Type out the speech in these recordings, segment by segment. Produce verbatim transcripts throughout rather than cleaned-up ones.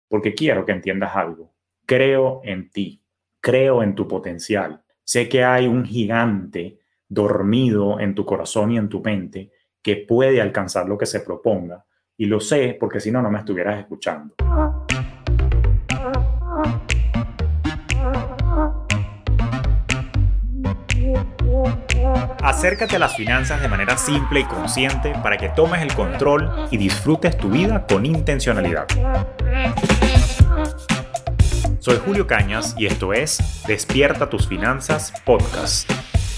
porque quiero que entiendas algo. Creo en ti, creo en tu potencial. Sé que hay un gigante dormido en tu corazón y en tu mente que puede alcanzar lo que se proponga. Y lo sé porque si no, no me estuvieras escuchando. Acércate a las finanzas de manera simple y consciente para que tomes el control y disfrutes tu vida con intencionalidad. Soy Julio Cañas y esto es Despierta tus Finanzas Podcast.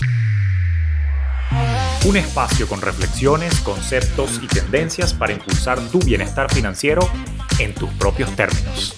Un espacio con reflexiones, conceptos y tendencias para impulsar tu bienestar financiero en tus propios términos.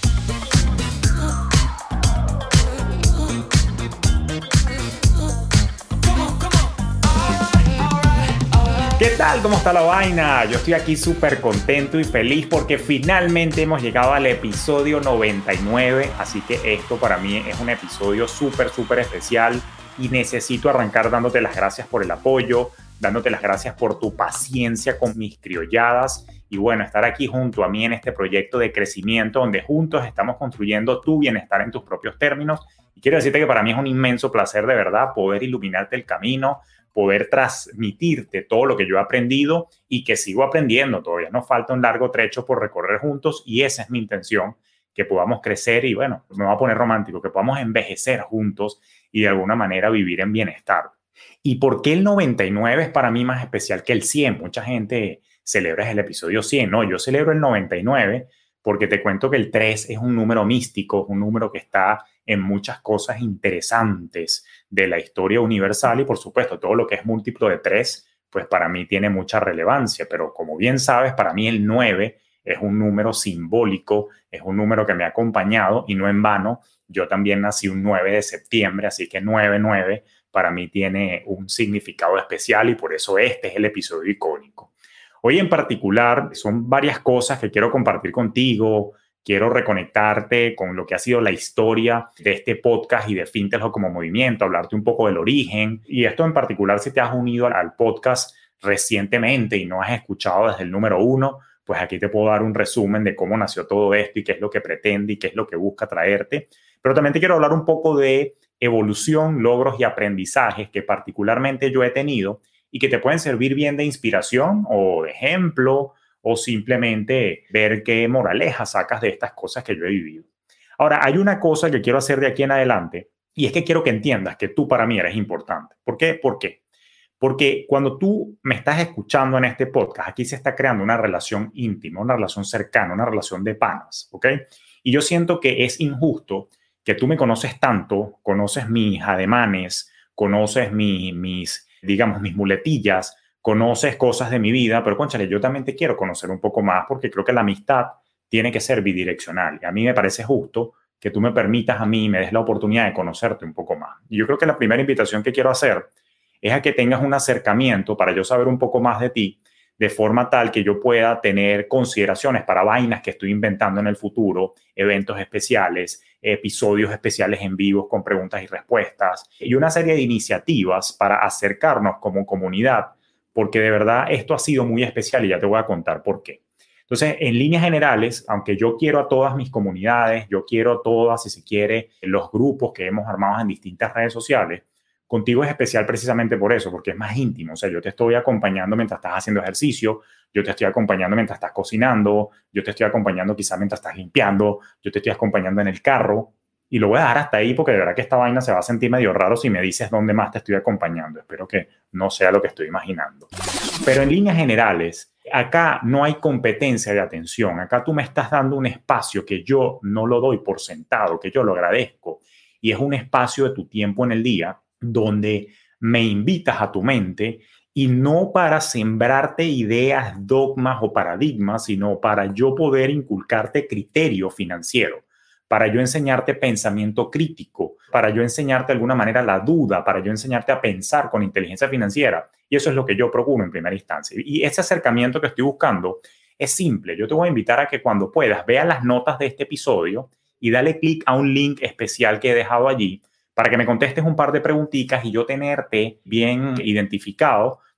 ¿Qué tal? ¿Cómo está la vaina? Yo estoy aquí súper contento y feliz porque finalmente hemos llegado al episodio noventa y nueve, así que esto para mí es un episodio súper, súper especial y necesito arrancar dándote las gracias por el apoyo, dándote las gracias por tu paciencia con mis criolladas y bueno, estar aquí junto a mí en este proyecto de crecimiento donde juntos estamos construyendo tu bienestar en tus propios términos. Y quiero decirte que para mí es un inmenso placer de verdad poder iluminarte el camino, poder transmitirte todo lo que yo he aprendido y que sigo aprendiendo. Todavía nos falta un largo trecho por recorrer juntos y esa es mi intención, que podamos crecer y bueno, me voy a poner romántico, que podamos envejecer juntos y de alguna manera vivir en bienestar. ¿Y por qué el noventa y nueve es para mí más especial que el cien? Mucha gente celebra el episodio cien, no, yo celebro el noventa y nueve porque te cuento que el tres es un número místico, un número que está en muchas cosas interesantes de la historia universal y por supuesto todo lo que es múltiplo de tres, pues para mí tiene mucha relevancia, pero como bien sabes, para mí el nueve es un número simbólico, es un número que me ha acompañado y no en vano, yo también nací un nueve de septiembre, así que nueve nueve para mí tiene un significado especial y por eso este es el episodio icónico. Hoy en particular son varias cosas que quiero compartir contigo. Quiero reconectarte con lo que ha sido la historia de este podcast y de Fintech como movimiento, hablarte un poco del origen. Y esto en particular, si te has unido al podcast recientemente y no has escuchado desde el número uno, pues aquí te puedo dar un resumen de cómo nació todo esto y qué es lo que pretende y qué es lo que busca traerte. Pero también te quiero hablar un poco de evolución, logros y aprendizajes que particularmente yo he tenido y que te pueden servir bien de inspiración o de ejemplo o simplemente ver qué moraleja sacas de estas cosas que yo he vivido. Ahora, hay una cosa que quiero hacer de aquí en adelante y es que quiero que entiendas que tú para mí eres importante. ¿Por qué? ¿Por qué? Porque cuando tú me estás escuchando en este podcast, aquí se está creando una relación íntima, una relación cercana, una relación de panas, ¿ok? Y yo siento que es injusto que tú me conoces tanto, conoces mis ademanes, conoces mi, mis, digamos, mis muletillas, conoces cosas de mi vida, pero cónchale, yo también te quiero conocer un poco más porque creo que la amistad tiene que ser bidireccional. Y a mí me parece justo que tú me permitas a mí, me des la oportunidad de conocerte un poco más. Y yo creo que la primera invitación que quiero hacer es a que tengas un acercamiento para yo saber un poco más de ti, de forma tal que yo pueda tener consideraciones para vainas que estoy inventando en el futuro, eventos especiales, episodios especiales en vivos con preguntas y respuestas y una serie de iniciativas para acercarnos como comunidad, porque de verdad esto ha sido muy especial y ya te voy a contar por qué. Entonces, en líneas generales, aunque yo quiero a todas mis comunidades, yo quiero a todas, si se quiere, los grupos que hemos armado en distintas redes sociales, contigo es especial precisamente por eso, porque es más íntimo. O sea, yo te estoy acompañando mientras estás haciendo ejercicio, yo te estoy acompañando mientras estás cocinando, yo te estoy acompañando quizá mientras estás limpiando, yo te estoy acompañando en el carro. Y lo voy a dejar hasta ahí porque de verdad que esta vaina se va a sentir medio raro si me dices dónde más te estoy acompañando. Espero que no sea lo que estoy imaginando. Pero en líneas generales, acá no hay competencia de atención. Acá tú me estás dando un espacio que yo no lo doy por sentado, que yo lo agradezco. Y es un espacio de tu tiempo en el día donde me invitas a tu mente y no para sembrarte ideas, dogmas o paradigmas, sino para yo poder inculcarte criterio financiero, para yo enseñarte pensamiento crítico, para yo enseñarte de alguna manera la duda, para yo enseñarte a pensar con inteligencia financiera. Y eso es lo que yo procuro en primera instancia. Y ese acercamiento que estoy buscando es simple. Yo te voy a invitar a que cuando puedas veas las notas de este episodio y dale clic a un link especial que he dejado allí para que me contestes un par de preguntitas y yo tenerte bien identificado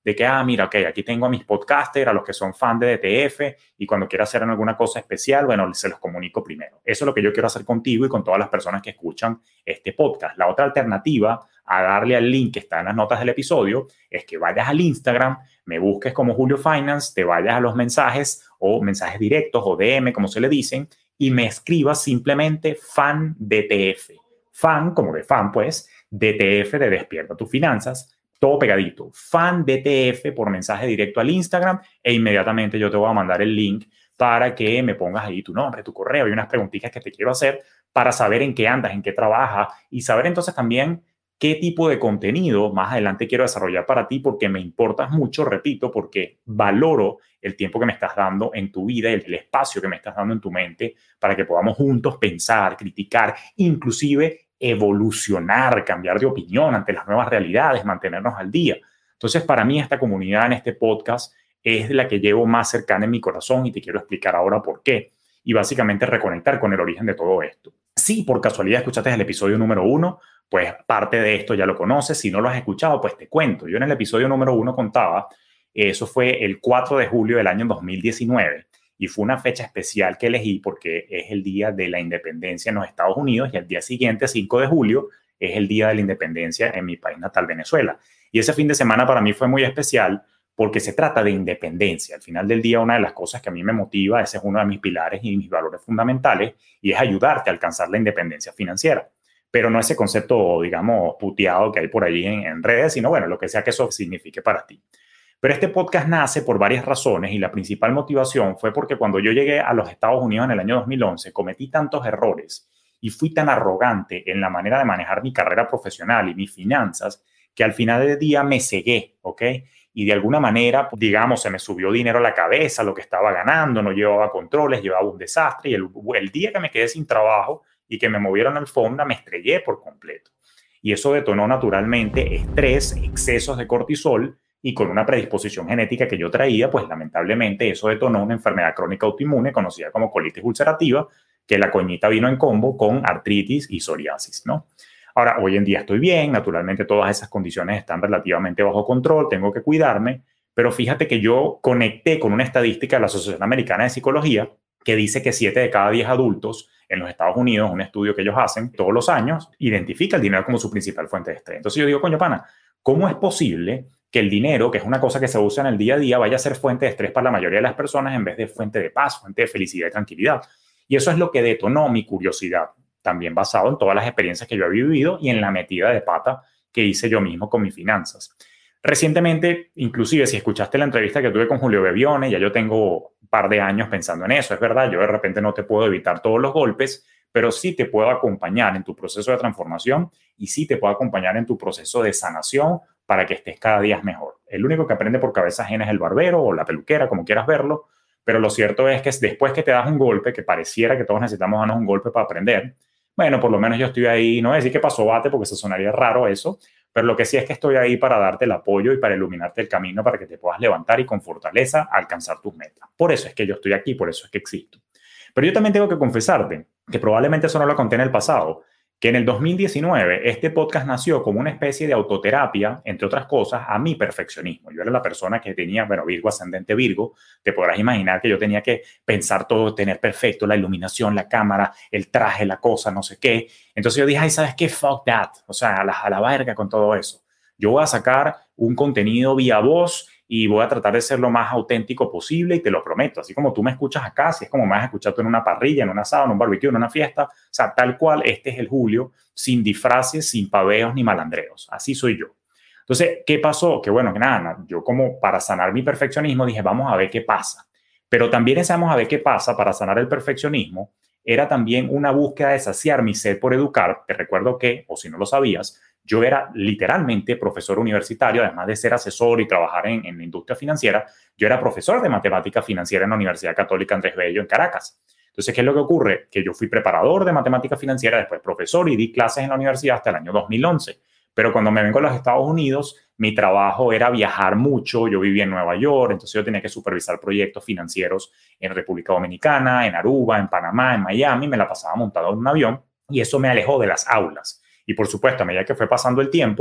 de que, ah, mira, ok, aquí tengo a mis podcasters, a los que son fan de D T F, y cuando quiera hacer alguna cosa especial, bueno, se los comunico primero. Eso es lo que yo quiero hacer contigo y con todas las personas que escuchan este podcast. La otra alternativa a darle al link que está en las notas del episodio es que vayas al Instagram, me busques como Julio Finance, te vayas a los mensajes o mensajes directos o D M, como se le dicen, y me escribas simplemente fan D T F. Fan, como de fan, pues, D T F de Despierta tus Finanzas, todo pegadito. Fan D T F por mensaje directo al Instagram e inmediatamente yo te voy a mandar el link para que me pongas ahí tu nombre, tu correo y unas preguntitas que te quiero hacer para saber en qué andas, en qué trabajas y saber entonces también qué tipo de contenido más adelante quiero desarrollar para ti, porque me importas mucho, repito, porque valoro el tiempo que me estás dando en tu vida y el espacio que me estás dando en tu mente para que podamos juntos pensar, criticar, inclusive evolucionar, cambiar de opinión ante las nuevas realidades, mantenernos al día. Entonces, para mí esta comunidad en este podcast es la que llevo más cercana en mi corazón y te quiero explicar ahora por qué. Y básicamente reconectar con el origen de todo esto. Si por casualidad escuchaste el episodio número uno, pues parte de esto ya lo conoces. Si no lo has escuchado, pues te cuento. Yo en el episodio número uno contaba, eso fue el cuatro de julio del año dos mil diecinueve y fue una fecha especial que elegí porque es el día de la independencia en los Estados Unidos y al día siguiente, cinco de julio, es el día de la independencia en mi país natal, Venezuela. Y ese fin de semana para mí fue muy especial porque se trata de independencia. Al final del día, una de las cosas que a mí me motiva, ese es uno de mis pilares y mis valores fundamentales, y es ayudarte a alcanzar la independencia financiera. Pero no ese concepto, digamos, puteado que hay por ahí en, en redes, sino, bueno, lo que sea que eso signifique para ti. Pero este podcast nace por varias razones y la principal motivación fue porque cuando yo llegué a los Estados Unidos en el año dos mil once, cometí tantos errores y fui tan arrogante en la manera de manejar mi carrera profesional y mis finanzas que al final del día me cegué, ¿ok? Y de alguna manera, digamos, se me subió dinero a la cabeza, lo que estaba ganando, no llevaba controles, llevaba un desastre y el, el día que me quedé sin trabajo y que me movieron al alfombra, me estrellé por completo. Y eso detonó naturalmente estrés, excesos de cortisol y con una predisposición genética que yo traía, pues lamentablemente eso detonó una enfermedad crónica autoinmune conocida como colitis ulcerativa, que la coñita vino en combo con artritis y psoriasis, ¿no? Ahora, hoy en día estoy bien, naturalmente todas esas condiciones están relativamente bajo control, tengo que cuidarme, pero fíjate que yo conecté con una estadística de la Asociación Americana de Psicología que dice que siete de cada diez adultos en los Estados Unidos, un estudio que ellos hacen todos los años, identifica el dinero como su principal fuente de estrés. Entonces yo digo, coño pana, ¿cómo es posible que el dinero, que es una cosa que se usa en el día a día, vaya a ser fuente de estrés para la mayoría de las personas en vez de fuente de paz, fuente de felicidad y tranquilidad? Y eso es lo que detonó mi curiosidad, también basado en todas las experiencias que yo he vivido y en la metida de pata que hice yo mismo con mis finanzas. Recientemente, inclusive si escuchaste la entrevista que tuve con Julio Bebione, ya yo tengo un par de años pensando en eso, es verdad, yo de repente no te puedo evitar todos los golpes, pero sí te puedo acompañar en tu proceso de transformación y sí te puedo acompañar en tu proceso de sanación para que estés cada día mejor. El único que aprende por cabeza ajena es el barbero o la peluquera, como quieras verlo, pero lo cierto es que después que te das un golpe, que pareciera que todos necesitamos darnos un golpe para aprender, bueno, por lo menos yo estoy ahí, no voy a decir que pasó bate porque se sonaría raro eso, pero lo que sí es que estoy ahí para darte el apoyo y para iluminarte el camino para que te puedas levantar y con fortaleza alcanzar tus metas. Por eso es que yo estoy aquí, por eso es que existo. Pero yo también tengo que confesarte que probablemente eso no lo conté en el pasado, que en el dos mil diecinueve este podcast nació como una especie de autoterapia, entre otras cosas, a mi perfeccionismo. Yo era la persona que tenía, bueno, Virgo ascendente Virgo, te podrás imaginar que yo tenía que pensar todo, tener perfecto, la iluminación, la cámara, el traje, la cosa, no sé qué. Entonces yo dije, ay, ¿sabes qué? Fuck that. O sea, a la, a la verga con todo eso. Yo voy a sacar un contenido vía voz y voy a tratar de ser lo más auténtico posible y te lo prometo. Así como tú me escuchas acá, así es como me vas a escuchar tú en una parrilla, en un asado, en un barbecue, en una fiesta. O sea, tal cual, este es el Julio, sin disfraces, sin paveos ni malandreos. Así soy yo. Entonces, ¿qué pasó? Que bueno, que nada, yo como para sanar mi perfeccionismo dije, vamos a ver qué pasa. Pero también ese vamos a ver qué pasa para sanar el perfeccionismo era también una búsqueda de saciar mi sed por educar. Te recuerdo que, o si no lo sabías, yo era literalmente profesor universitario, además de ser asesor y trabajar en, en la industria financiera, yo era profesor de matemática financiera en la Universidad Católica Andrés Bello en Caracas. Entonces, ¿qué es lo que ocurre? Que yo fui preparador de matemática financiera, después profesor y di clases en la universidad hasta el año dos mil once. Pero cuando me vengo a los Estados Unidos, mi trabajo era viajar mucho. Yo vivía en Nueva York, entonces yo tenía que supervisar proyectos financieros en República Dominicana, en Aruba, en Panamá, en Miami. Me la pasaba montado en un avión y eso me alejó de las aulas. Y por supuesto, a medida que fue pasando el tiempo,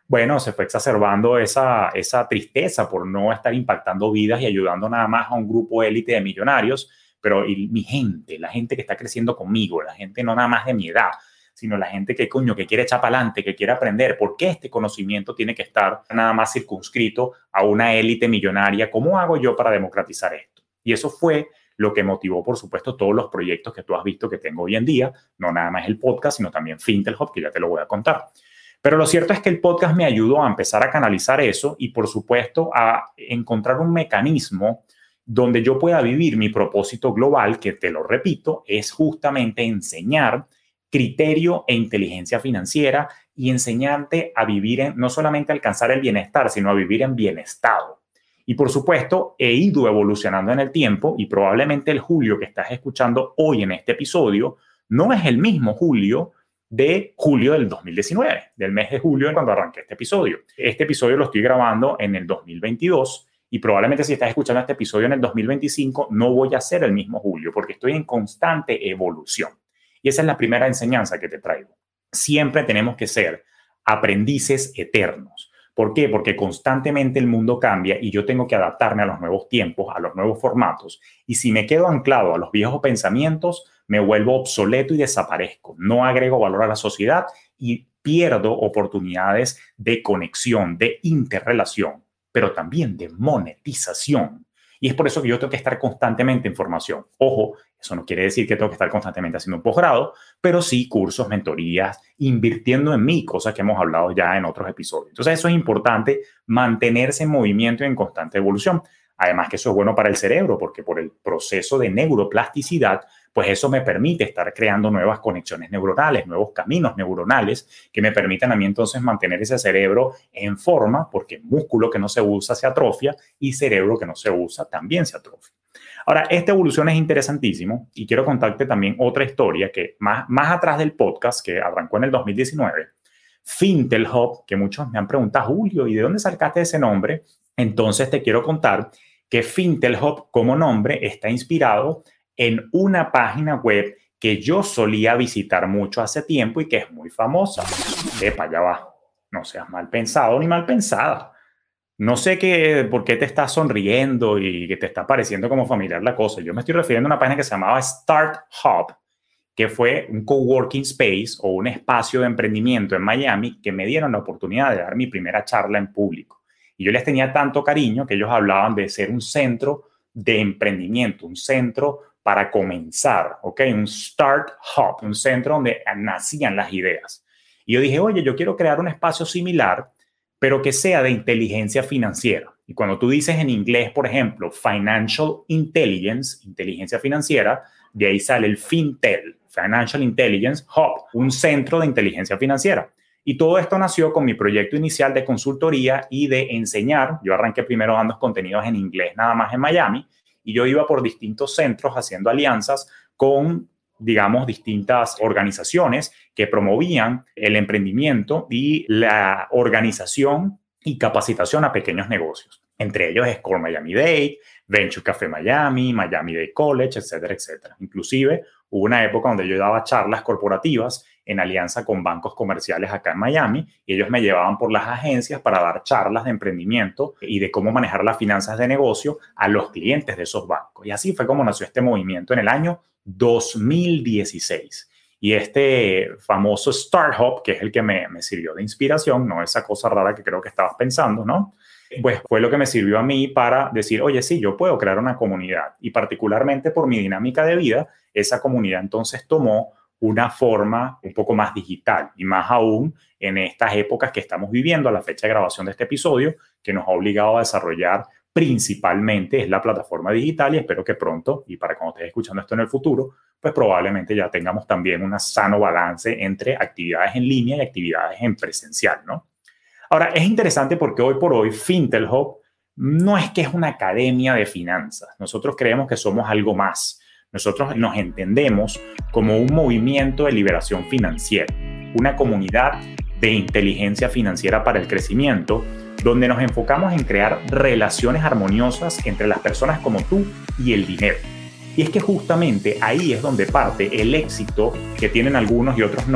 bueno, se fue exacerbando esa, esa tristeza por no estar impactando vidas y ayudando nada más a un grupo élite de millonarios, pero y mi gente, la gente que está creciendo conmigo, la gente no nada más de mi edad, sino la gente que, coño, que quiere echar para adelante, que quiere aprender. ¿Por qué este conocimiento tiene que estar nada más circunscrito a una élite millonaria? ¿Cómo hago yo para democratizar esto? Y eso fue lo que motivó, por supuesto, todos los proyectos que tú has visto que tengo hoy en día, no nada más el podcast, sino también Fintel Hub, que ya te lo voy a contar. Pero lo cierto es que el podcast me ayudó a empezar a canalizar eso y, por supuesto, a encontrar un mecanismo donde yo pueda vivir mi propósito global, que te lo repito, es justamente enseñar criterio e inteligencia financiera y enseñarte a vivir en, no solamente alcanzar el bienestar, sino a vivir en bienestado. Y por supuesto, he ido evolucionando en el tiempo y probablemente el Julio que estás escuchando hoy en este episodio no es el mismo Julio de julio del dos mil diecinueve, del mes de julio cuando arranqué este episodio. Este episodio lo estoy grabando en el dos mil veintidós y probablemente si estás escuchando este episodio en el dos mil veinticinco no voy a ser el mismo Julio porque estoy en constante evolución. Y esa es la primera enseñanza que te traigo. Siempre tenemos que ser aprendices eternos. ¿Por qué? Porque constantemente el mundo cambia y yo tengo que adaptarme a los nuevos tiempos, a los nuevos formatos. Y si me quedo anclado a los viejos pensamientos, me vuelvo obsoleto y desaparezco. No agrego valor a la sociedad y pierdo oportunidades de conexión, de interrelación, pero también de monetización. Y es por eso que yo tengo que estar constantemente en formación. Ojo, eso no quiere decir que tengo que estar constantemente haciendo un posgrado, pero sí cursos, mentorías, invirtiendo en mí, cosas que hemos hablado ya en otros episodios. Entonces eso es importante, mantenerse en movimiento y en constante evolución. Además que eso es bueno para el cerebro, porque por el proceso de neuroplasticidad, pues eso me permite estar creando nuevas conexiones neuronales, nuevos caminos neuronales que me permitan a mí entonces mantener ese cerebro en forma, porque músculo que no se usa se atrofia y cerebro que no se usa también se atrofia. Ahora, esta evolución es interesantísimo y quiero contarte también otra historia que más, más atrás del podcast que arrancó en el dos mil diecinueve, Fintel Hub, que muchos me han preguntado, Julio, ¿y de dónde sacaste ese nombre? Entonces te quiero contar que Fintel Hub como nombre está inspirado en una página web que yo solía visitar mucho hace tiempo y que es muy famosa. Epa, ya va. No seas mal pensado ni mal pensada. No sé qué, por qué te estás sonriendo y que te está pareciendo como familiar la cosa. Yo me estoy refiriendo a una página que se llamaba Start Hub, que fue un coworking space o un espacio de emprendimiento en Miami que me dieron la oportunidad de dar mi primera charla en público. Y yo les tenía tanto cariño que ellos hablaban de ser un centro de emprendimiento, un centro para comenzar, ¿ok? Un Start Hub, un centro donde nacían las ideas. Y yo dije, oye, yo quiero crear un espacio similar, pero que sea de inteligencia financiera. Y cuando tú dices en inglés, por ejemplo, Financial Intelligence, inteligencia financiera, de ahí sale el Fintel, Financial Intelligence Hub, un centro de inteligencia financiera. Y todo esto nació con mi proyecto inicial de consultoría y de enseñar. Yo arranqué primero dando contenidos en inglés nada más en Miami y yo iba por distintos centros haciendo alianzas con, digamos, distintas organizaciones que promovían el emprendimiento y la organización y capacitación a pequeños negocios. Entre ellos Score Miami Dade, Venture Café Miami, Miami Dade College, etcétera, etcétera. Inclusive hubo una época donde yo daba charlas corporativas en alianza con bancos comerciales acá en Miami y ellos me llevaban por las agencias para dar charlas de emprendimiento y de cómo manejar las finanzas de negocio a los clientes de esos bancos. Y así fue como nació este movimiento en el año dos mil dieciséis. Y este famoso Start Hub, que es el que me, me sirvió de inspiración, no esa cosa rara que creo que estabas pensando, ¿no? Pues fue lo que me sirvió a mí para decir, oye, sí, yo puedo crear una comunidad. Y particularmente por mi dinámica de vida, esa comunidad entonces tomó una forma un poco más digital y más aún en estas épocas que estamos viviendo a la fecha de grabación de este episodio, que nos ha obligado a desarrollar principalmente es la plataforma digital y espero que pronto, y para cuando estés escuchando esto en el futuro, pues probablemente ya tengamos también un sano balance entre actividades en línea y actividades en presencial, ¿no? Ahora, es interesante porque hoy por hoy Fintel Hub no es que es una academia de finanzas. Nosotros creemos que somos algo más. Nosotros nos entendemos como un movimiento de liberación financiera, una comunidad de inteligencia financiera para el crecimiento, donde nos enfocamos en crear relaciones armoniosas entre las personas como tú y el dinero. Y es que justamente ahí es donde parte el éxito que tienen algunos y otros no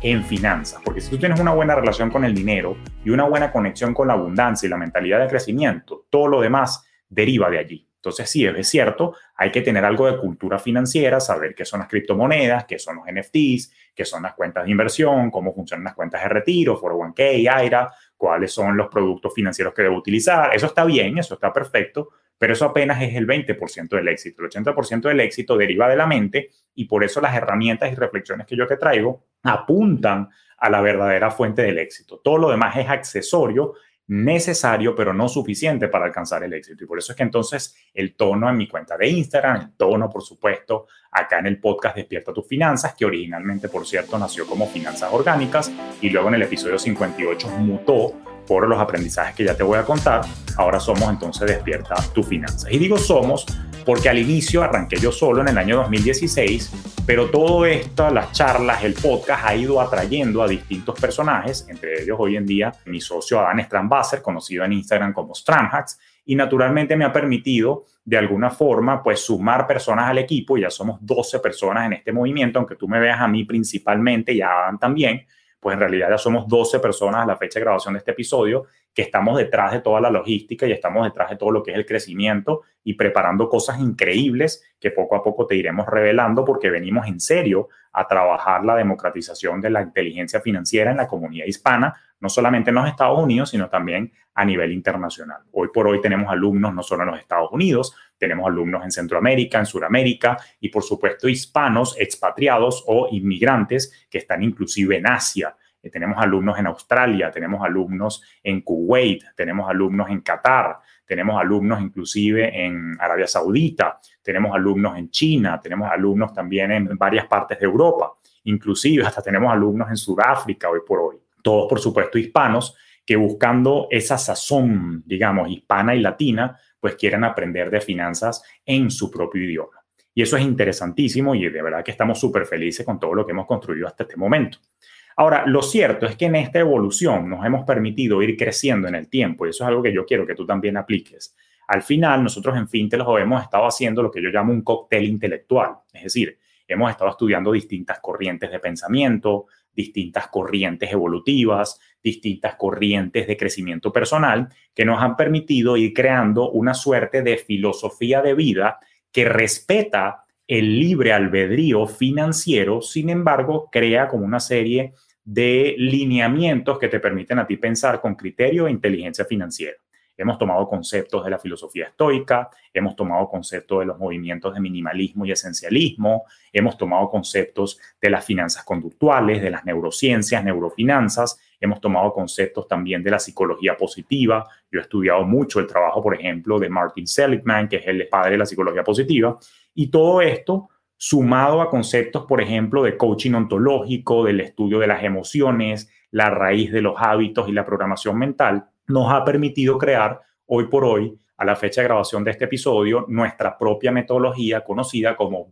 en finanzas. Porque si tú tienes una buena relación con el dinero y una buena conexión con la abundancia y la mentalidad de crecimiento, todo lo demás deriva de allí. Entonces, sí, es cierto, hay que tener algo de cultura financiera, saber qué son las criptomonedas, qué son los N F Ts, qué son las cuentas de inversión, cómo funcionan las cuentas de retiro, cuatro oh uno k, I R A, cuáles son los productos financieros que debo utilizar. Eso está bien, eso está perfecto, pero eso apenas es el veinte por ciento del éxito. El ochenta por ciento del éxito deriva de la mente y por eso las herramientas y reflexiones que yo te traigo apuntan a la verdadera fuente del éxito. Todo lo demás es accesorio, necesario, pero no suficiente para alcanzar el éxito. Y por eso es que entonces el tono en mi cuenta de Instagram, el tono, por supuesto, acá en el podcast Despierta tus Finanzas, que originalmente, por cierto, nació como Finanzas Orgánicas y luego en el episodio cincuenta y ocho mutó por los aprendizajes que ya te voy a contar. Ahora somos entonces Despierta tus Finanzas. Y digo somos porque al inicio arranqué yo solo en el año dos mil dieciséis, pero todo esto, las charlas, el podcast ha ido atrayendo a distintos personajes, entre ellos hoy en día mi socio Adán Strambasser, conocido en Instagram como Stramhacks, y naturalmente me ha permitido de alguna forma pues sumar personas al equipo. Ya somos doce personas en este movimiento, aunque tú me veas a mí principalmente y a Adán también, pues en realidad ya somos doce personas a la fecha de grabación de este episodio que estamos detrás de toda la logística y estamos detrás de todo lo que es el crecimiento y preparando cosas increíbles que poco a poco te iremos revelando porque venimos en serio a trabajar la democratización de la inteligencia financiera en la comunidad hispana, no solamente en los Estados Unidos, sino también a nivel internacional. Hoy por hoy tenemos alumnos no solo en los Estados Unidos, tenemos alumnos en Centroamérica, en Sudamérica y por supuesto hispanos, expatriados o inmigrantes que están inclusive en Asia. Eh, tenemos alumnos en Australia, tenemos alumnos en Kuwait, tenemos alumnos en Qatar, tenemos alumnos inclusive en Arabia Saudita, tenemos alumnos en China, tenemos alumnos también en varias partes de Europa, inclusive hasta tenemos alumnos en Sudáfrica hoy por hoy. Todos, por supuesto, hispanos que buscando esa sazón, digamos, hispana y latina, pues quieren aprender de finanzas en su propio idioma. Y eso es interesantísimo y de verdad que estamos súper felices con todo lo que hemos construido hasta este momento. Ahora, lo cierto es que en esta evolución nos hemos permitido ir creciendo en el tiempo y eso es algo que yo quiero que tú también apliques. Al final, nosotros en Fintelos hemos estado haciendo lo que yo llamo un cóctel intelectual. Es decir, hemos estado estudiando distintas corrientes de pensamiento, distintas corrientes evolutivas, distintas corrientes de crecimiento personal que nos han permitido ir creando una suerte de filosofía de vida que respeta el libre albedrío financiero, sin embargo, crea como una serie de lineamientos que te permiten a ti pensar con criterio e inteligencia financiera. Hemos tomado conceptos de la filosofía estoica, hemos tomado conceptos de los movimientos de minimalismo y esencialismo, hemos tomado conceptos de las finanzas conductuales, de las neurociencias, neurofinanzas, hemos tomado conceptos también de la psicología positiva. Yo he estudiado mucho el trabajo, por ejemplo, de Martin Seligman, que es el padre de la psicología positiva, y todo esto sumado a conceptos, por ejemplo, de coaching ontológico, del estudio de las emociones, la raíz de los hábitos y la programación mental, nos ha permitido crear hoy por hoy, a la fecha de grabación de este episodio, nuestra propia metodología conocida como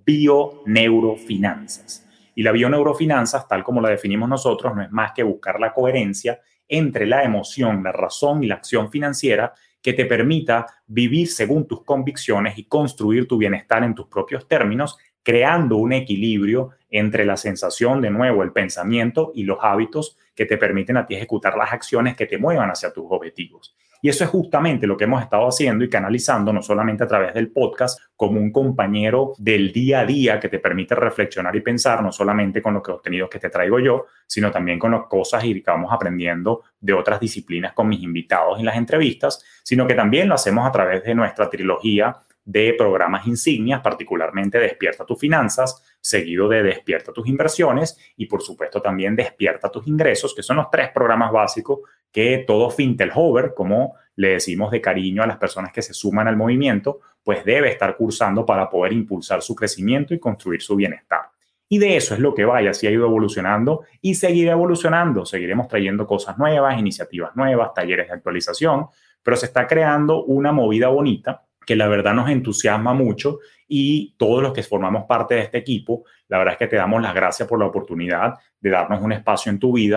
bioneurofinanzas. Y la bioneurofinanzas, tal como la definimos nosotros, no es más que buscar la coherencia entre la emoción, la razón y la acción financiera que te permita vivir según tus convicciones y construir tu bienestar en tus propios términos, creando un equilibrio entre la sensación, de nuevo, el pensamiento y los hábitos que te permiten a ti ejecutar las acciones que te muevan hacia tus objetivos. Y eso es justamente lo que hemos estado haciendo y canalizando, no solamente a través del podcast, como un compañero del día a día que te permite reflexionar y pensar, no solamente con los contenidos que te traigo yo, sino también con las cosas y que vamos aprendiendo de otras disciplinas con mis invitados en las entrevistas, sino que también lo hacemos a través de nuestra trilogía de programas insignias, particularmente Despierta tus Finanzas, seguido de Despierta tus Inversiones y, por supuesto, también Despierta tus Ingresos, que son los tres programas básicos que todo Fintelhover, como le decimos de cariño a las personas que se suman al movimiento, pues debe estar cursando para poder impulsar su crecimiento y construir su bienestar. Y de eso es lo que va y así ha ido evolucionando y seguirá evolucionando. Seguiremos trayendo cosas nuevas, iniciativas nuevas, talleres de actualización, pero se está creando una movida bonita que la verdad nos entusiasma mucho y todos los que formamos parte de este equipo, la verdad es que te damos las gracias por la oportunidad de darnos un espacio en tu vida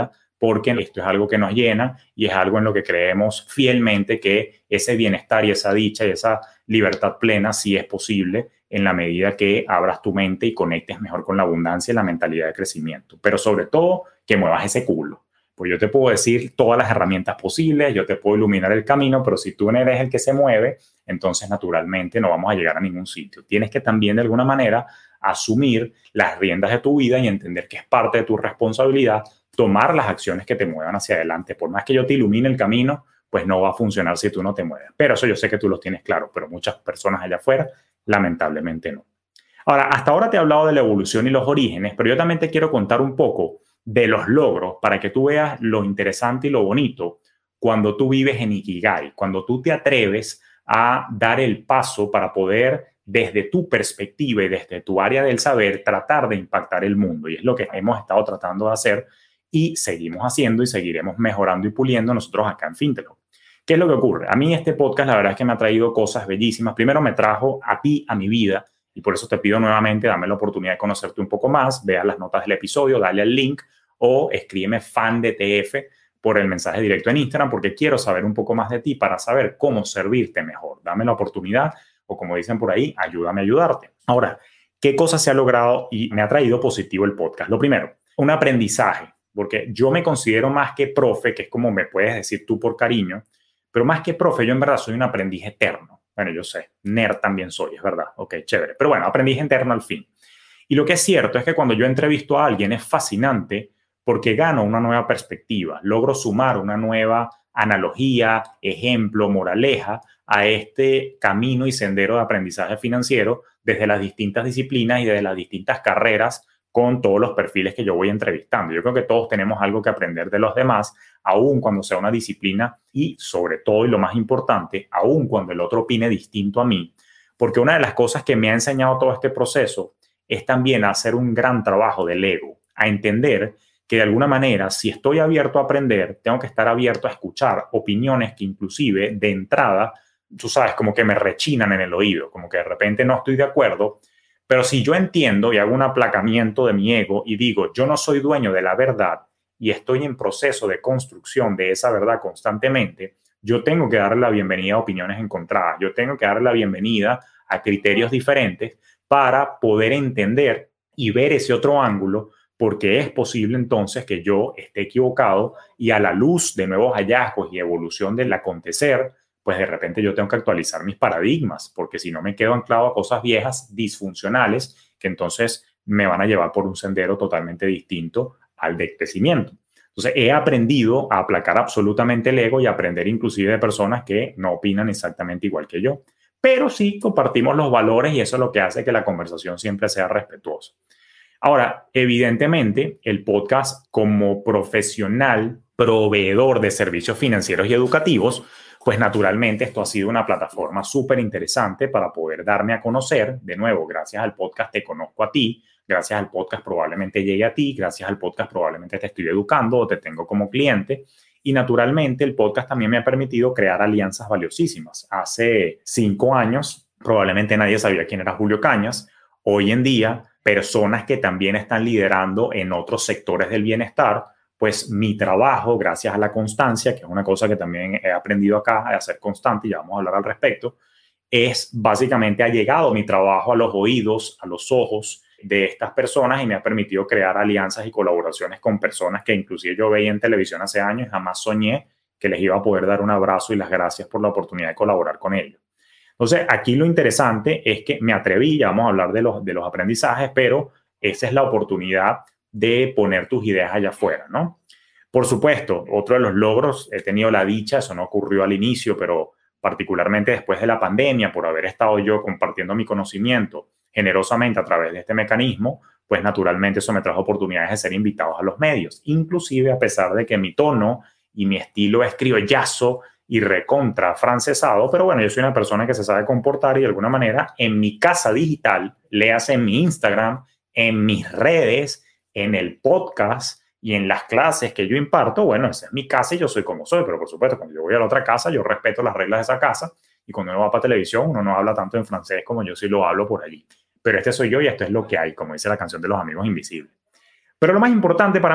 porque esto es algo que nos llena y es algo en lo que creemos fielmente que ese bienestar y esa dicha y esa libertad plena sí es posible en la medida que abras tu mente y conectes mejor con la abundancia y la mentalidad de crecimiento. Pero sobre todo, que muevas ese culo. Pues yo te puedo decir todas las herramientas posibles, yo te puedo iluminar el camino, pero si tú no eres el que se mueve, entonces naturalmente no vamos a llegar a ningún sitio. Tienes que también de alguna manera asumir las riendas de tu vida y entender que es parte de tu responsabilidad tomar las acciones que te muevan hacia adelante. Por más que yo te ilumine el camino, pues no va a funcionar si tú no te mueves. Pero eso yo sé que tú lo tienes claro, pero muchas personas allá afuera lamentablemente no. Ahora, hasta ahora te he hablado de la evolución y los orígenes, pero yo también te quiero contar un poco de los logros para que tú veas lo interesante y lo bonito cuando tú vives en Ikigai, cuando tú te atreves a dar el paso para poder, desde tu perspectiva y desde tu área del saber, tratar de impactar el mundo. Y es lo que hemos estado tratando de hacer y seguimos haciendo y seguiremos mejorando y puliendo nosotros acá en Fintelog. ¿Qué es lo que ocurre? A mí este podcast la verdad es que me ha traído cosas bellísimas. Primero me trajo a ti, a mi vida, y por eso te pido nuevamente, dame la oportunidad de conocerte un poco más, vea las notas del episodio, dale al link o escríbeme fan de T F por el mensaje directo en Instagram porque quiero saber un poco más de ti para saber cómo servirte mejor. Dame la oportunidad o como dicen por ahí, ayúdame a ayudarte. Ahora, ¿qué cosas se ha logrado y me ha traído positivo el podcast? Lo primero, un aprendizaje, porque yo me considero más que profe, que es como me puedes decir tú por cariño, pero más que profe, yo en verdad soy un aprendiz eterno. Bueno, yo sé, nerd también soy, es verdad. Ok, chévere. Pero bueno, aprendiz eterno al fin. Y lo que es cierto es que cuando yo entrevisto a alguien es fascinante porque gano una nueva perspectiva, logro sumar una nueva analogía, ejemplo, moraleja a este camino y sendero de aprendizaje financiero desde las distintas disciplinas y desde las distintas carreras con todos los perfiles que yo voy entrevistando. Yo creo que todos tenemos algo que aprender de los demás, aun cuando sea una disciplina y sobre todo y lo más importante, aun cuando el otro opine distinto a mí, porque una de las cosas que me ha enseñado todo este proceso es también a hacer un gran trabajo del ego, a entender que de alguna manera, si estoy abierto a aprender, tengo que estar abierto a escuchar opiniones que inclusive de entrada, tú sabes, como que me rechinan en el oído, como que de repente no estoy de acuerdo. Pero si yo entiendo y hago un aplacamiento de mi ego y digo, yo no soy dueño de la verdad y estoy en proceso de construcción de esa verdad constantemente, yo tengo que darle la bienvenida a opiniones encontradas. Yo tengo que darle la bienvenida a criterios diferentes para poder entender y ver ese otro ángulo, porque es posible entonces que yo esté equivocado y a la luz de nuevos hallazgos y evolución del acontecer, pues de repente yo tengo que actualizar mis paradigmas, porque si no me quedo anclado a cosas viejas, disfuncionales, que entonces me van a llevar por un sendero totalmente distinto al de crecimiento. Entonces he aprendido a aplacar absolutamente el ego y aprender inclusive de personas que no opinan exactamente igual que yo, pero sí compartimos los valores y eso es lo que hace que la conversación siempre sea respetuosa. Ahora, evidentemente, el podcast como profesional, proveedor de servicios financieros y educativos, pues naturalmente esto ha sido una plataforma súper interesante para poder darme a conocer. De nuevo, gracias al podcast te conozco a ti, gracias al podcast probablemente llegue a ti, gracias al podcast probablemente te estoy educando o te tengo como cliente. Y naturalmente el podcast también me ha permitido crear alianzas valiosísimas. Hace cinco años probablemente nadie sabía quién era Julio Cañas. Hoy en día, personas que también están liderando en otros sectores del bienestar, pues mi trabajo, gracias a la constancia, que es una cosa que también he aprendido acá a ser constante, y ya vamos a hablar al respecto, es básicamente ha llegado mi trabajo a los oídos, a los ojos de estas personas y me ha permitido crear alianzas y colaboraciones con personas que inclusive yo veía en televisión hace años y jamás soñé que les iba a poder dar un abrazo y las gracias por la oportunidad de colaborar con ellos. Entonces, aquí lo interesante es que me atreví, ya vamos a hablar de los, de los aprendizajes, pero esa es la oportunidad de poner tus ideas allá afuera, ¿no? Por supuesto, otro de los logros, he tenido la dicha, eso no ocurrió al inicio, pero particularmente después de la pandemia, por haber estado yo compartiendo mi conocimiento generosamente a través de este mecanismo, pues naturalmente eso me trajo oportunidades de ser invitados a los medios, inclusive a pesar de que mi tono y mi estilo es criollazo y recontra francesado, pero bueno, yo soy una persona que se sabe comportar y de alguna manera en mi casa digital, léase en mi Instagram, en mis redes, en el podcast y en las clases que yo imparto, bueno, esa es mi casa y yo soy como soy, pero por supuesto, cuando yo voy a la otra casa, yo respeto las reglas de esa casa y cuando uno va para televisión, uno no habla tanto en francés como yo sí lo hablo por allí. Pero este soy yo y esto es lo que hay, como dice la canción de los Amigos Invisibles. Pero lo más importante para mí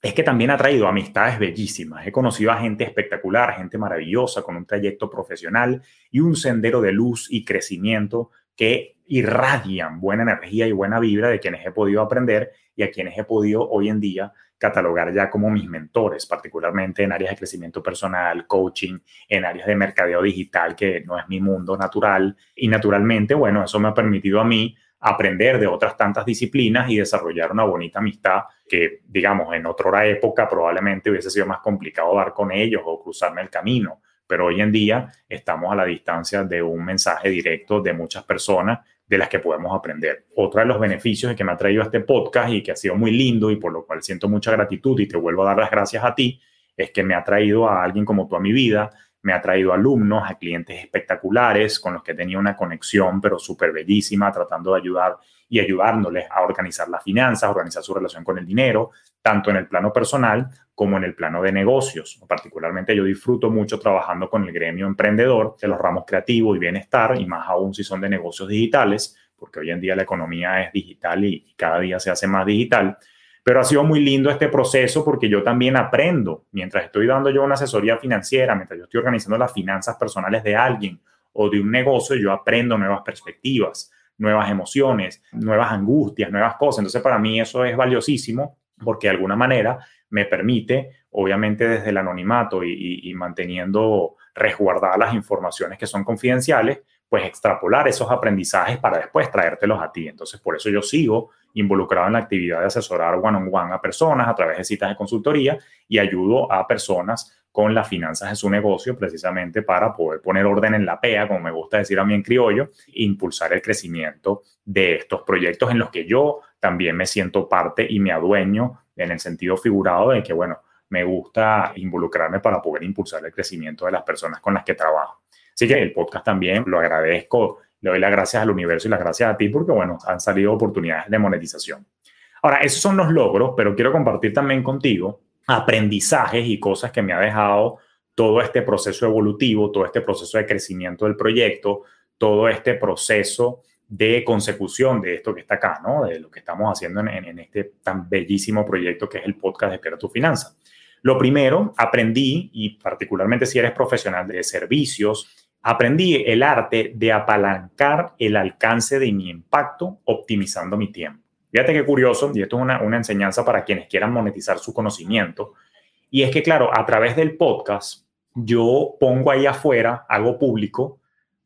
es que también ha traído amistades bellísimas. He conocido a gente espectacular, gente maravillosa, con un trayecto profesional y un sendero de luz y crecimiento que irradian buena energía y buena vibra de quienes he podido aprender y a quienes he podido hoy en día catalogar ya como mis mentores, particularmente en áreas de crecimiento personal, coaching, en áreas de mercadeo digital, que no es mi mundo natural. Y naturalmente, bueno, eso me ha permitido a mí aprender de otras tantas disciplinas y desarrollar una bonita amistad que, digamos, en otra época probablemente hubiese sido más complicado dar con ellos o cruzarme el camino. Pero hoy en día estamos a la distancia de un mensaje directo de muchas personas de las que podemos aprender. Otro de los beneficios que me ha traído este podcast y que ha sido muy lindo y por lo cual siento mucha gratitud y te vuelvo a dar las gracias a ti, es que me ha traído a alguien como tú a mi vida, me ha traído alumnos, a clientes espectaculares con los que tenía una conexión pero súper bellísima, tratando de ayudar y ayudándoles a organizar las finanzas, a organizar su relación con el dinero, tanto en el plano personal como en el plano de negocios. Particularmente yo disfruto mucho trabajando con el gremio emprendedor de los ramos creativo y bienestar, y más aún si son de negocios digitales, porque hoy en día la economía es digital y cada día se hace más digital. Pero ha sido muy lindo este proceso porque yo también aprendo. Mientras estoy dando yo una asesoría financiera, mientras yo estoy organizando las finanzas personales de alguien o de un negocio, yo aprendo nuevas perspectivas, nuevas emociones, nuevas angustias, nuevas cosas. Entonces, para mí eso es valiosísimo porque de alguna manera me permite, obviamente desde el anonimato y, y, y manteniendo resguardadas las informaciones que son confidenciales, pues extrapolar esos aprendizajes para después traértelos a ti. Entonces, por eso yo sigo involucrado en la actividad de asesorar one-on-one a personas a través de citas de consultoría y ayudo a personas con las finanzas de su negocio precisamente para poder poner orden en la pea, como me gusta decir a mí en criollo, e impulsar el crecimiento de estos proyectos en los que yo también me siento parte y me adueño en el sentido figurado de que, bueno, me gusta involucrarme para poder impulsar el crecimiento de las personas con las que trabajo. Así que el podcast también lo agradezco, le doy las gracias al universo y las gracias a ti porque, bueno, han salido oportunidades de monetización. Ahora, esos son los logros, pero quiero compartir también contigo aprendizajes y cosas que me ha dejado todo este proceso evolutivo, todo este proceso de crecimiento del proyecto, todo este proceso de consecución de esto que está acá, ¿no? De lo que estamos haciendo en, en este tan bellísimo proyecto que es el podcast Despierta tu Finanza. Lo primero, aprendí, y particularmente si eres profesional de servicios, aprendí el arte de apalancar el alcance de mi impacto optimizando mi tiempo. Fíjate qué curioso, y esto es una, una enseñanza para quienes quieran monetizar su conocimiento, y es que, claro, a través del podcast, yo pongo ahí afuera, hago público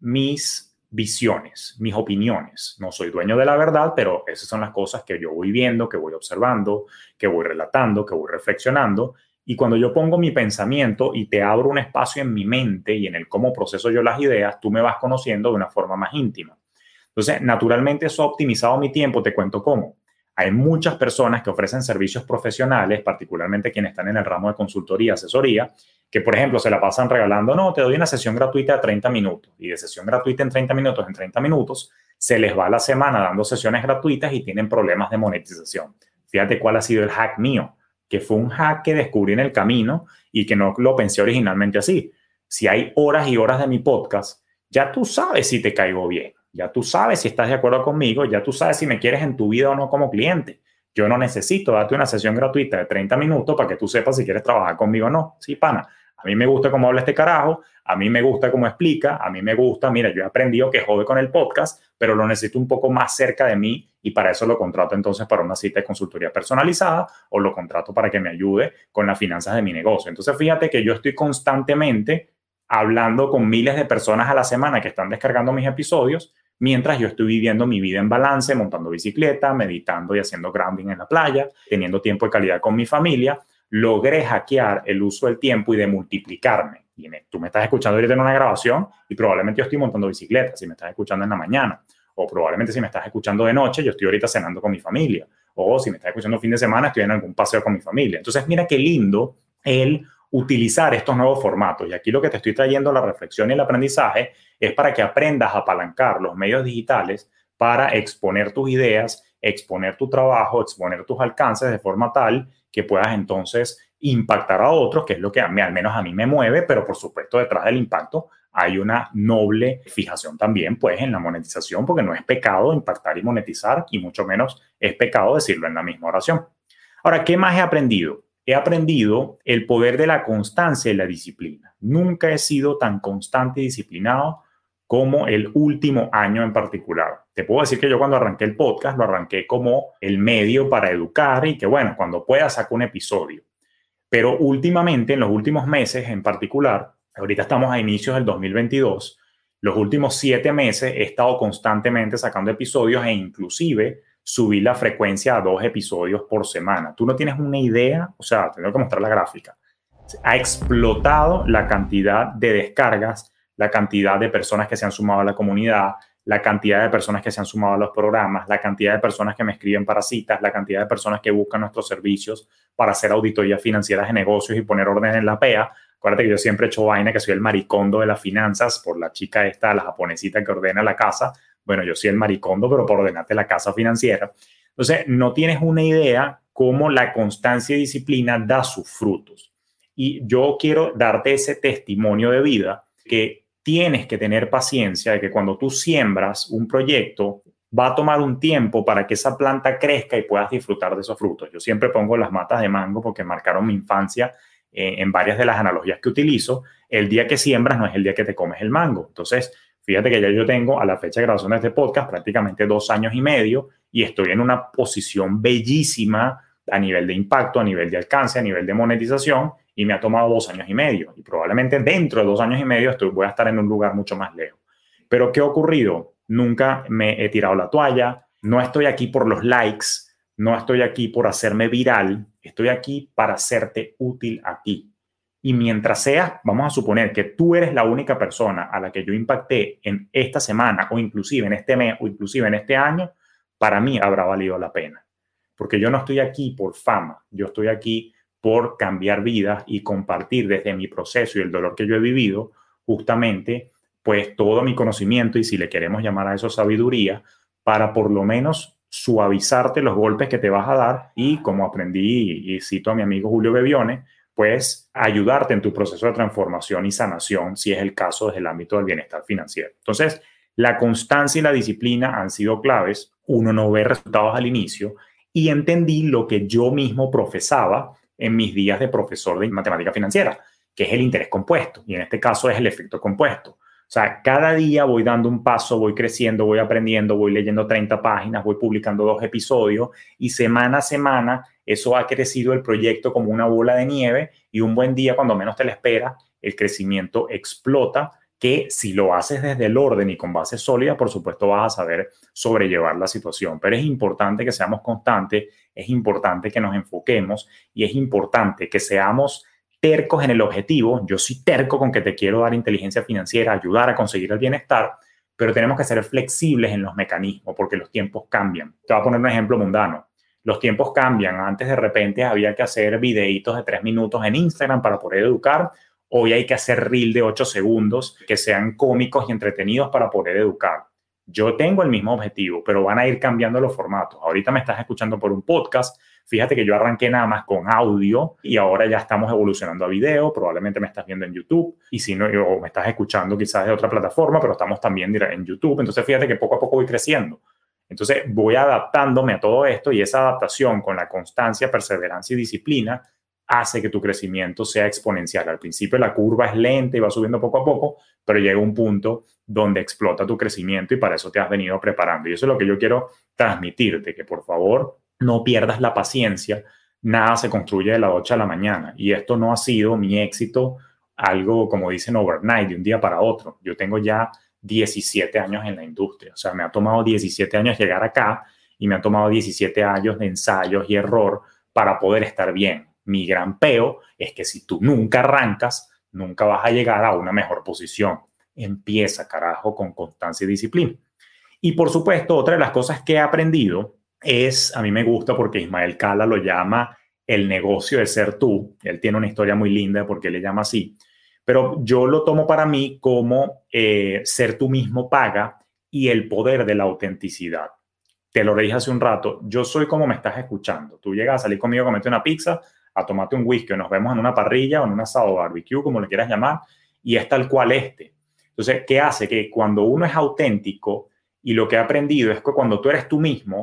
mis visiones, mis opiniones. No soy dueño de la verdad, pero esas son las cosas que yo voy viendo, que voy observando, que voy relatando, que voy reflexionando. Y cuando yo pongo mi pensamiento y te abro un espacio en mi mente y en el cómo proceso yo las ideas, tú me vas conociendo de una forma más íntima. Entonces, naturalmente eso ha optimizado mi tiempo. Te cuento cómo. Hay muchas personas que ofrecen servicios profesionales, particularmente quienes están en el ramo de consultoría, asesoría, que, por ejemplo, se la pasan regalando, no, te doy una sesión gratuita de treinta minutos. Y de sesión gratuita en treinta minutos, en treinta minutos, se les va la semana dando sesiones gratuitas y tienen problemas de monetización. Fíjate cuál ha sido el hack mío, que fue un hack que descubrí en el camino y que no lo pensé originalmente así. Si hay horas y horas de mi podcast, ya tú sabes si te caigo bien. Ya tú sabes si estás de acuerdo conmigo, ya tú sabes si me quieres en tu vida o no como cliente. Yo no necesito darte una sesión gratuita de treinta minutos para que tú sepas si quieres trabajar conmigo o no. Sí, pana. A mí me gusta cómo habla este carajo, a mí me gusta cómo explica, a mí me gusta, mira, yo he aprendido que jode con el podcast, pero lo necesito un poco más cerca de mí y para eso lo contrato entonces para una cita de consultoría personalizada o lo contrato para que me ayude con las finanzas de mi negocio. Entonces, fíjate que yo estoy constantemente hablando con miles de personas a la semana que están descargando mis episodios, mientras yo estoy viviendo mi vida en balance, montando bicicleta, meditando y haciendo grounding en la playa, teniendo tiempo de calidad con mi familia. Logré hackear el uso del tiempo y de multiplicarme. Y tú me estás escuchando ahorita en una grabación y probablemente yo estoy montando bicicleta, si me estás escuchando en la mañana. O probablemente si me estás escuchando de noche, yo estoy ahorita cenando con mi familia. O si me estás escuchando fin de semana, estoy en algún paseo con mi familia. Entonces, mira qué lindo el utilizar estos nuevos formatos. Y aquí lo que te estoy trayendo, la reflexión y el aprendizaje, es para que aprendas a apalancar los medios digitales para exponer tus ideas, exponer tu trabajo, exponer tus alcances de forma tal que puedas entonces impactar a otros, que es lo que a mí, al menos a mí me mueve, pero por supuesto detrás del impacto hay una noble fijación también pues en la monetización, porque no es pecado impactar y monetizar y mucho menos es pecado decirlo en la misma oración. Ahora, ¿qué más he aprendido? he aprendido el poder de la constancia y la disciplina. Nunca he sido tan constante y disciplinado como el último año en particular. Te puedo decir que yo cuando arranqué el podcast lo arranqué como el medio para educar y que bueno, cuando pueda saco un episodio. Pero últimamente, en los últimos meses en particular, ahorita estamos a inicios del dos mil veintidós, los últimos siete meses he estado constantemente sacando episodios e inclusive subí la frecuencia a dos episodios por semana. Tú no tienes una idea, o sea, tengo que mostrar la gráfica. Ha explotado la cantidad de descargas, la cantidad de personas que se han sumado a la comunidad, la cantidad de personas que se han sumado a los programas, la cantidad de personas que me escriben para citas, la cantidad de personas que buscan nuestros servicios para hacer auditorías financieras de negocios y poner orden en la P E A. Acuérdate que yo siempre he hecho vaina que soy el maricondo de las finanzas por la chica esta, la japonesita que ordena la casa. Bueno, yo soy el maricondo, pero por ordenarte la casa financiera. Entonces, no tienes una idea cómo la constancia y disciplina da sus frutos. Y yo quiero darte ese testimonio de vida que tienes que tener paciencia de que cuando tú siembras un proyecto, va a tomar un tiempo para que esa planta crezca y puedas disfrutar de esos frutos. Yo siempre pongo las matas de mango porque marcaron mi infancia eh, en varias de las analogías que utilizo. El día que siembras no es el día que te comes el mango. Entonces, fíjate que ya yo tengo a la fecha de grabación de este podcast prácticamente dos años y medio y estoy en una posición bellísima a nivel de impacto, a nivel de alcance, a nivel de monetización y me ha tomado dos años y medio y probablemente dentro de dos años y medio estoy, voy a estar en un lugar mucho más lejos. Pero ¿qué ha ocurrido? Nunca me he tirado la toalla, no estoy aquí por los likes, no estoy aquí por hacerme viral, estoy aquí para hacerte útil a ti. Y mientras seas, vamos a suponer que tú eres la única persona a la que yo impacté en esta semana o inclusive en este mes o inclusive en este año, para mí habrá valido la pena. Porque yo no estoy aquí por fama, yo estoy aquí por cambiar vidas y compartir desde mi proceso y el dolor que yo he vivido, justamente, pues todo mi conocimiento y si le queremos llamar a eso sabiduría, para por lo menos suavizarte los golpes que te vas a dar y como aprendí y cito a mi amigo Julio Bebione, pues ayudarte en tu proceso de transformación y sanación, si es el caso desde el ámbito del bienestar financiero. Entonces, la constancia y la disciplina han sido claves. Uno no ve resultados al inicio y entendí lo que yo mismo profesaba en mis días de profesor de matemática financiera, que es el interés compuesto y en este caso es el efecto compuesto. O sea, cada día voy dando un paso, voy creciendo, voy aprendiendo, voy leyendo treinta páginas, voy publicando dos episodios y semana a semana eso ha crecido el proyecto como una bola de nieve y un buen día, cuando menos te lo esperas, el crecimiento explota, que si lo haces desde el orden y con base sólida, por supuesto vas a saber sobrellevar la situación. Pero es importante que seamos constantes, es importante que nos enfoquemos y es importante que seamos tercos en el objetivo. Yo soy terco con que te quiero dar inteligencia financiera, ayudar a conseguir el bienestar, pero tenemos que ser flexibles en los mecanismos porque los tiempos cambian. Te voy a poner un ejemplo mundano. Los tiempos cambian. Antes de repente había que hacer videitos de tres minutos en Instagram para poder educar. Hoy hay que hacer reel de ocho segundos que sean cómicos y entretenidos para poder educar. Yo tengo el mismo objetivo, pero van a ir cambiando los formatos. Ahorita me estás escuchando por un podcast. Fíjate que yo arranqué nada más con audio y ahora ya estamos evolucionando a video. Probablemente me estás viendo en YouTube y si no, o me estás escuchando quizás de otra plataforma, pero estamos también en YouTube. Entonces fíjate que poco a poco voy creciendo. Entonces voy adaptándome a todo esto y esa adaptación con la constancia, perseverancia y disciplina hace que tu crecimiento sea exponencial. Al principio la curva es lenta y va subiendo poco a poco, pero llega un punto donde explota tu crecimiento y para eso te has venido preparando. Y eso es lo que yo quiero transmitirte, que por favor no pierdas la paciencia. Nada se construye de la noche a la mañana y esto no ha sido mi éxito, algo como dicen overnight, de un día para otro. Yo tengo ya diecisiete años en la industria, o sea, me ha tomado diecisiete años llegar acá y me ha tomado diecisiete años de ensayos y error para poder estar bien. Mi gran peo es que si tú nunca arrancas, nunca vas a llegar a una mejor posición. Empieza, carajo, con constancia y disciplina. Y por supuesto, otra de las cosas que he aprendido es, a mí me gusta porque Ismael Cala lo llama el negocio de ser tú. Él tiene una historia muy linda de por qué le llama así. Pero yo lo tomo para mí como eh, ser tú mismo paga y el poder de la autenticidad. Te lo dije hace un rato, yo soy como me estás escuchando. Tú llegas a salir conmigo a comerte una pizza, a tomarte un whisky, o nos vemos en una parrilla o en un asado barbecue, como le quieras llamar, y es tal cual este. Entonces, ¿qué hace? Que cuando uno es auténtico, y lo que he aprendido es que cuando tú eres tú mismo,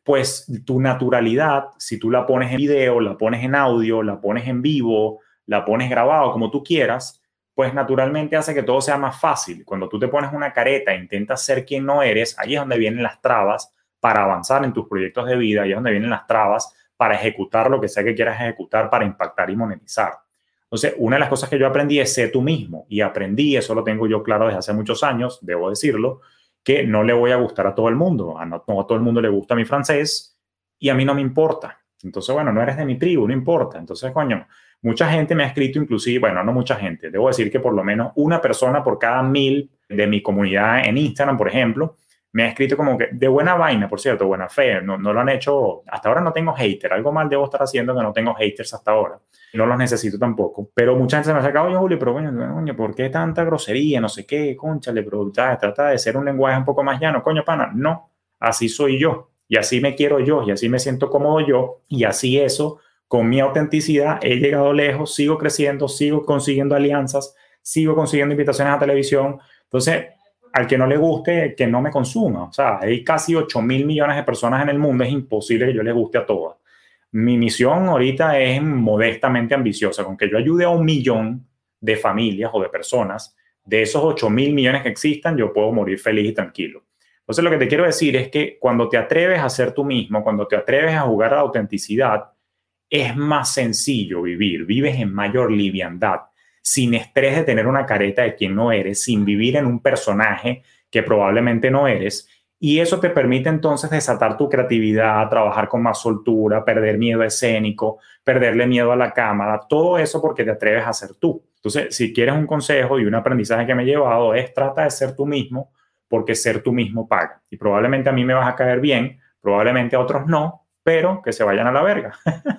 pues tu naturalidad, si tú la pones en video, la pones en audio, la pones en vivo, la pones grabado, como tú quieras, pues naturalmente hace que todo sea más fácil. Cuando tú te pones una careta e intentas ser quien no eres, ahí es donde vienen las trabas para avanzar en tus proyectos de vida, ahí es donde vienen las trabas para ejecutar lo que sea que quieras ejecutar, para impactar y monetizar. Entonces, una de las cosas que yo aprendí es ser tú mismo, y aprendí, eso lo tengo yo claro desde hace muchos años, debo decirlo, que no le voy a gustar a todo el mundo. A no, no a todo el mundo le gusta mi francés y a mí no me importa. Entonces, bueno, no eres de mi tribu, no importa. Entonces, coño, mucha gente me ha escrito inclusive, bueno, no mucha gente, debo decir que por lo menos una persona por cada mil de mi comunidad en Instagram, por ejemplo, me ha escrito como que, de buena vaina, por cierto, buena fe, no, no lo han hecho, hasta ahora no tengo hater, algo mal debo estar haciendo que no tengo haters hasta ahora, no los necesito tampoco, pero mucha gente se me ha sacado, oye, Julio, pero coño, coño, ¿por qué tanta grosería? No sé qué, cónchale, pero ya, trata de ser un lenguaje un poco más llano, coño, pana, no, así soy yo, y así me quiero yo, y así me siento cómodo yo, y así eso, con mi autenticidad, he llegado lejos, sigo creciendo, sigo consiguiendo alianzas, sigo consiguiendo invitaciones a televisión, entonces, al que no le guste, que no me consuma. O sea, hay casi ocho mil millones de personas en el mundo, es imposible que yo les guste a todas. Mi misión ahorita es modestamente ambiciosa, con que yo ayude a un millón de familias o de personas, de esos ocho mil millones que existan, yo puedo morir feliz y tranquilo. Entonces, lo que te quiero decir es que cuando te atreves a ser tú mismo, cuando te atreves a jugar a la autenticidad, es más sencillo vivir, vives en mayor liviandad, sin estrés de tener una careta de quien no eres, sin vivir en un personaje que probablemente no eres. Y eso te permite entonces desatar tu creatividad, trabajar con más soltura, perder miedo escénico, perderle miedo a la cámara, todo eso porque te atreves a ser tú. Entonces, si quieres un consejo y un aprendizaje que me he llevado es trata de ser tú mismo, porque ser tú mismo paga. Y probablemente a mí me vas a caer bien, probablemente a otros no, pero que se vayan a la verga.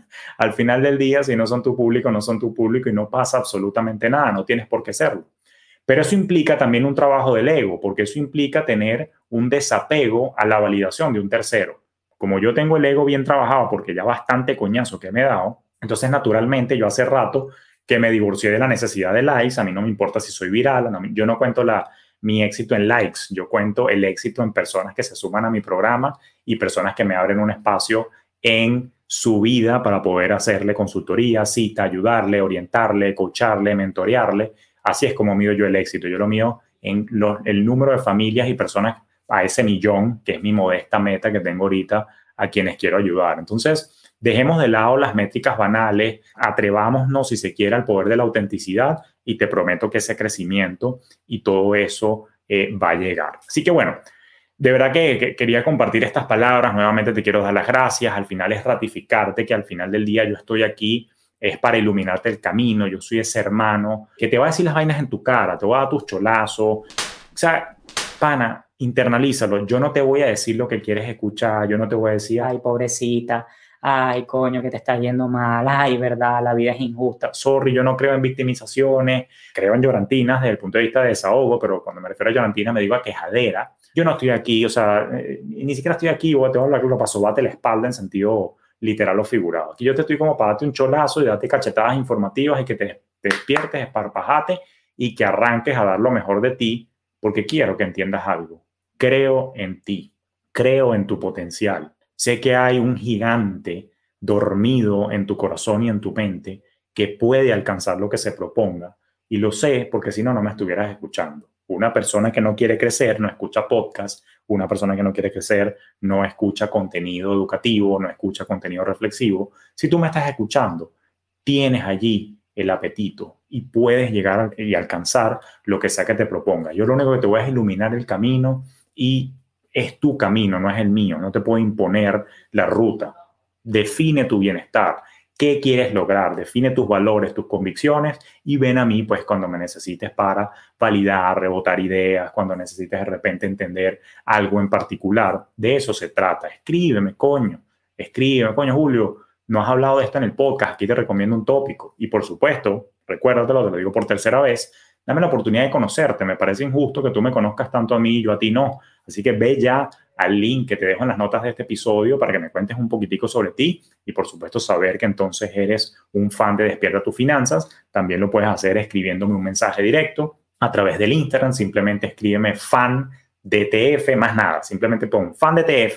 Al final del día, si no son tu público, no son tu público y no pasa absolutamente nada, no tienes por qué serlo. Pero eso implica también un trabajo del ego, porque eso implica tener un desapego a la validación de un tercero. Como yo tengo el ego bien trabajado, porque ya bastante coñazo que me he dado, entonces naturalmente yo hace rato que me divorcié de la necesidad de likes, a mí no me importa si soy viral, no, yo no cuento la, mi éxito en likes, yo cuento el éxito en personas que se suman a mi programa y personas que me abren un espacio en su vida para poder hacerle consultoría, cita, ayudarle, orientarle, coacharle, mentorearle. Así es como mido yo el éxito. Yo lo mido en lo, el número de familias y personas a ese millón, que es mi modesta meta que tengo ahorita, a quienes quiero ayudar. Entonces, dejemos de lado las métricas banales, atrevámonos, si se quiere, al poder de la autenticidad y te prometo que ese crecimiento y todo eso eh, va a llegar. Así que bueno, de verdad que, que quería compartir estas palabras. Nuevamente te quiero dar las gracias. Al final es ratificarte que al final del día yo estoy aquí es para iluminarte el camino. Yo soy ese hermano que te va a decir las vainas en tu cara, te va a dar tus cholazos. O sea, pana, internalízalo. Yo no te voy a decir lo que quieres escuchar. Yo no te voy a decir, ay, pobrecita, ay, coño, que te está yendo mal, ay, verdad, la vida es injusta. Sorry, yo no creo en victimizaciones, creo en llorantinas desde el punto de vista de desahogo, pero cuando me refiero a llorantina me digo a quejadera. Yo no estoy aquí, o sea, eh, ni siquiera estoy aquí, o te voy a hablar, lo paso, bate la espalda en sentido literal o figurado. Aquí yo te estoy como para darte un cholazo y darte cachetadas informativas y que te, te despiertes, esparpajate y que arranques a dar lo mejor de ti, porque quiero que entiendas algo. Creo en ti, creo en tu potencial. Sé que hay un gigante dormido en tu corazón y en tu mente que puede alcanzar lo que se proponga. Y lo sé porque si no, no me estuvieras escuchando. Una persona que no quiere crecer no escucha podcast. Una persona que no quiere crecer no escucha contenido educativo, no escucha contenido reflexivo. Si tú me estás escuchando, tienes allí el apetito y puedes llegar y alcanzar lo que sea que te proponga. Yo lo único que te voy a es iluminar el camino y es tu camino, no es el mío. No te puedo imponer la ruta. Define tu bienestar. ¿Qué quieres lograr? Define tus valores, tus convicciones y ven a mí pues cuando me necesites para validar, rebotar ideas, cuando necesites de repente entender algo en particular. De eso se trata. Escríbeme, coño. Escríbeme, coño, Julio. No has hablado de esto en el podcast. Aquí te recomiendo un tópico. Y por supuesto, recuérdatelo, te lo digo por tercera vez, dame la oportunidad de conocerte. Me parece injusto que tú me conozcas tanto a mí y yo a ti no. Así que ve ya al link que te dejo en las notas de este episodio para que me cuentes un poquitico sobre ti y, por supuesto, saber que entonces eres un fan de Despierta tus Finanzas. También lo puedes hacer escribiéndome un mensaje directo a través del Instagram. Simplemente escríbeme fan D T F, más nada. Simplemente pon fan D T F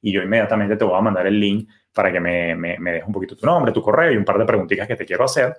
y yo inmediatamente te voy a mandar el link para que me, me, me dejes un poquito tu nombre, tu correo y un par de preguntitas que te quiero hacer.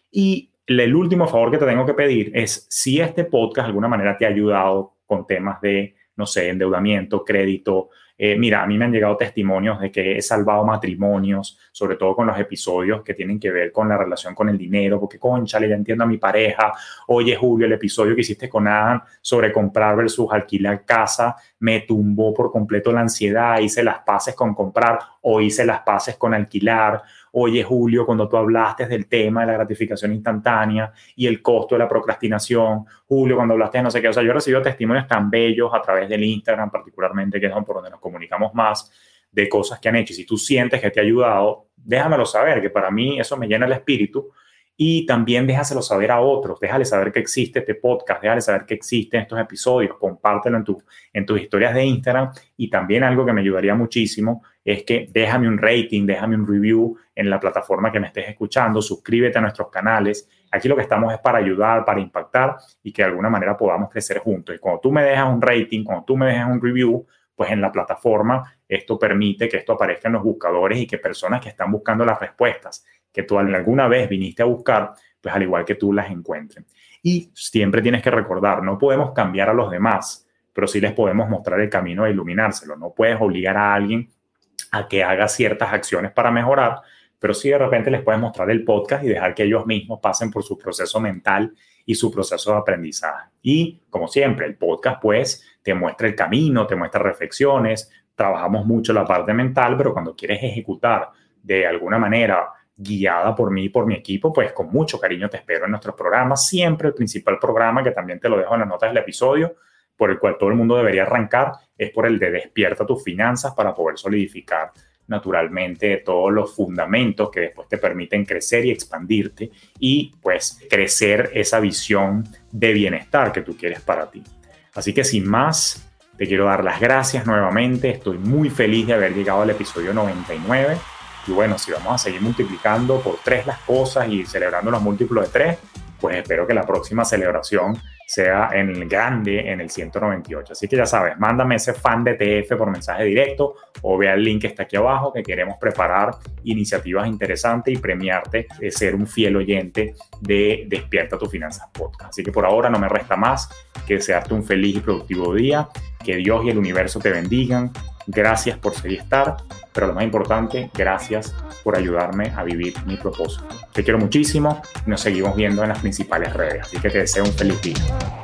Y el último favor que te tengo que pedir es, si este podcast de alguna manera te ha ayudado con temas de, no sé, endeudamiento, crédito. Eh, mira, a mí me han llegado testimonios de que he salvado matrimonios, sobre todo con los episodios que tienen que ver con la relación con el dinero, porque, cónchale, ya entiendo a mi pareja. Oye, Julio, el episodio que hiciste con Adam sobre comprar versus alquilar casa me tumbó por completo la ansiedad. Hice las paces con comprar o hice las paces con alquilar. Oye, Julio, cuando tú hablaste del tema de la gratificación instantánea y el costo de la procrastinación. Julio, cuando hablaste de no sé qué. O sea, yo he recibido testimonios tan bellos a través del Instagram, particularmente, que es por donde nos comunicamos más, de cosas que han hecho. Y si tú sientes que te ha ayudado, déjamelo saber, que para mí eso me llena el espíritu. Y también déjaselo saber a otros. Déjale saber que existe este podcast. Déjale saber que existen estos episodios. Compártelo en, tu, en tus historias de Instagram. Y también algo que me ayudaría muchísimo es que déjame un rating, déjame un review en la plataforma que me estés escuchando. Suscríbete a nuestros canales. Aquí lo que estamos es para ayudar, para impactar y que de alguna manera podamos crecer juntos. Y cuando tú me dejas un rating, cuando tú me dejas un review, pues en la plataforma esto permite que esto aparezca en los buscadores y que personas que están buscando las respuestas que tú alguna vez viniste a buscar, pues al igual que tú las encuentren. Y siempre tienes que recordar, no podemos cambiar a los demás, pero sí les podemos mostrar el camino de iluminárselo. No puedes obligar a alguien a que haga ciertas acciones para mejorar, pero sí de repente les puedes mostrar el podcast y dejar que ellos mismos pasen por su proceso mental y su proceso de aprendizaje. Y como siempre, el podcast pues te muestra el camino, te muestra reflexiones, trabajamos mucho la parte mental, pero cuando quieres ejecutar de alguna manera guiada por mí y por mi equipo, pues con mucho cariño te espero en nuestros programas. Siempre el principal programa, que también te lo dejo en las notas del episodio, por el cual todo el mundo debería arrancar, es por el de Despierta tus finanzas, para poder solidificar naturalmente todos los fundamentos que después te permiten crecer y expandirte y pues crecer esa visión de bienestar que tú quieres para ti. Así que sin más, te quiero dar las gracias nuevamente. Estoy muy feliz de haber llegado al episodio noventa y nueve. Y bueno, si vamos a seguir multiplicando por tres las cosas y celebrando los múltiplos de tres, pues espero que la próxima celebración sea en el grande, en el ciento noventa y ocho. Así que ya sabes, mándame ese fan de T F por mensaje directo o vea el link que está aquí abajo, que queremos preparar iniciativas interesantes y premiarte de ser un fiel oyente de Despierta tus Finanzas Podcast. Así que por ahora no me resta más que desearte un feliz y productivo día, que Dios y el universo te bendigan. Gracias por seguir estar, pero lo más importante, gracias por ayudarme a vivir mi propósito. Te quiero muchísimo y nos seguimos viendo en las principales redes, así que te deseo un feliz día.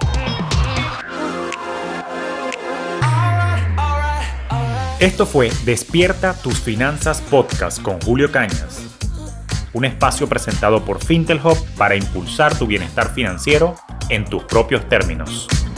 Esto fue Despierta tus Finanzas Podcast con Julio Cañas, un espacio presentado por Fintelhub para impulsar tu bienestar financiero en tus propios términos.